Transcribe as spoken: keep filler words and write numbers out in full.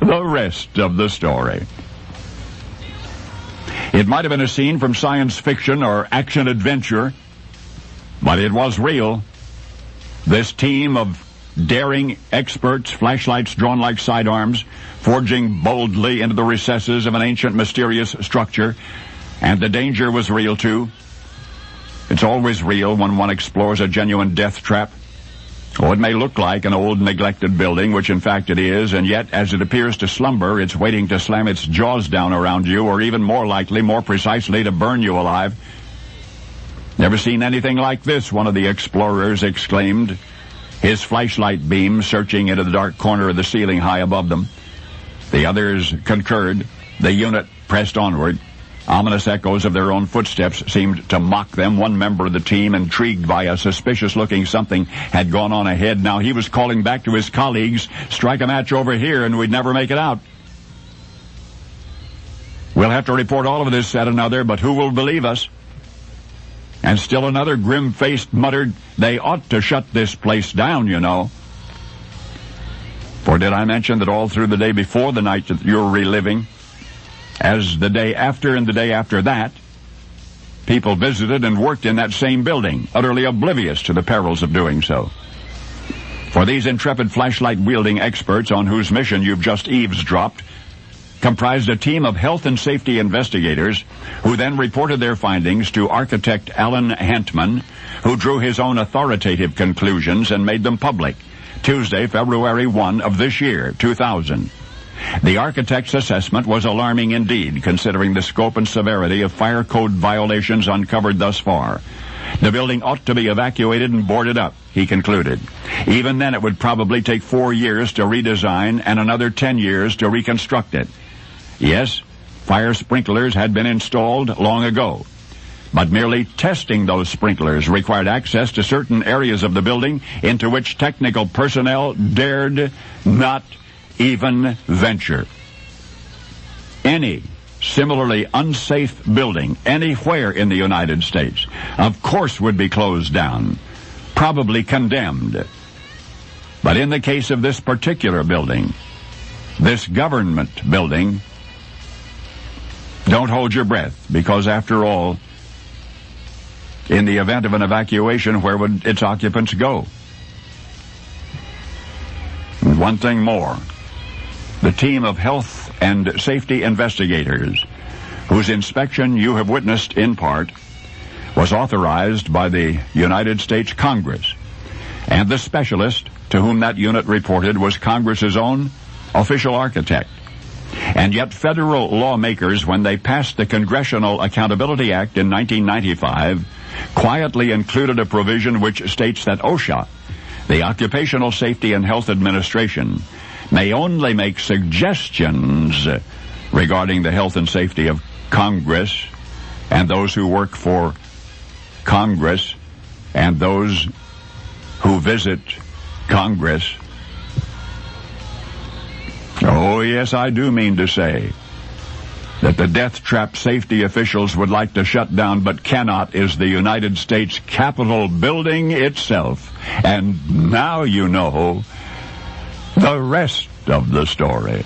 The rest of the story. It might have been a scene from science fiction or action-adventure, but it was real. This team of daring experts, flashlights drawn like sidearms, forging boldly into the recesses of an ancient, mysterious structure, and the danger was real, too. It's always real when one explores a genuine death trap. Oh, it may look like an old, neglected building, which in fact it is, and yet, as it appears to slumber, it's waiting to slam its jaws down around you, or even more likely, more precisely, to burn you alive. Never seen anything like this, one of the explorers exclaimed, his flashlight beam searching into the dark corner of the ceiling high above them. The others concurred. The unit pressed onward. Ominous echoes of their own footsteps seemed to mock them. One member of the team, intrigued by a suspicious-looking something, had gone on ahead. Now he was calling back to his colleagues, "Strike a match over here and we'd never make it out." "We'll have to report all of this," said another, "but who will believe us?" And still another grim-faced muttered, "They ought to shut this place down, you know." For did I mention that all through the day before the night that you're reliving, as the day after and the day after that, people visited and worked in that same building, utterly oblivious to the perils of doing so? For these intrepid flashlight-wielding experts on whose mission you've just eavesdropped comprised a team of health and safety investigators who then reported their findings to architect Alan Hantman, who drew his own authoritative conclusions and made them public, Tuesday, February first of this year, two thousand. The architect's assessment was alarming indeed, considering the scope and severity of fire code violations uncovered thus far. The building ought to be evacuated and boarded up, he concluded. Even then it would probably take four years to redesign and another ten years to reconstruct it. Yes, fire sprinklers had been installed long ago, but merely testing those sprinklers required access to certain areas of the building into which technical personnel dared not even venture. Any similarly unsafe building anywhere in the United States, of course, would be closed down, probably condemned. But in the case of this particular building, this government building, don't hold your breath, because after all, in the event of an evacuation, where would its occupants go? And one thing more. The team of health and safety investigators, whose inspection you have witnessed in part, was authorized by the United States Congress, and the specialist to whom that unit reported was Congress's own official architect. And yet federal lawmakers, when they passed the Congressional Accountability Act in nineteen ninety-five, quietly included a provision which states that OSHA, the Occupational Safety and Health Administration, may only make suggestions regarding the health and safety of Congress and those who work for Congress and those who visit Congress. Oh, yes, I do mean to say that the death trap safety officials would like to shut down but cannot is the United States Capitol building itself. And now you know the rest of the story.